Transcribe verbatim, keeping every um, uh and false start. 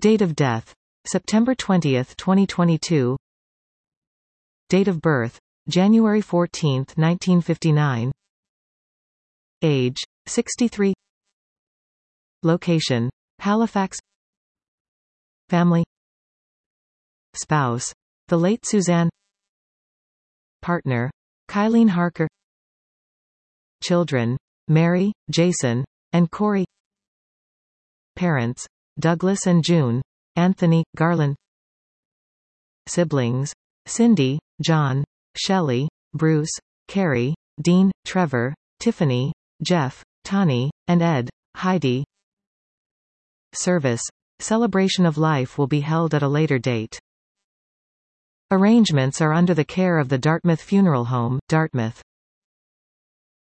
Date of death: September twentieth, twenty twenty-two. Date of birth: January fourteenth, nineteen fifty-nine. Age: sixty-three. Location: Halifax. Family. Spouse: the late Suzanne. Partner: Kylene Harker. Children: Mary, Jason, and Corey. Parents: Douglas and June, Anthony, Garland. Siblings: Cindy, John, Shelley, Bruce, Carrie, Dean, Trevor, Tiffany, Jeff, Tani, and Ed, Heidi. Service: celebration of life will be held at a later date. Arrangements are under the care of the Dartmouth Funeral Home, Dartmouth.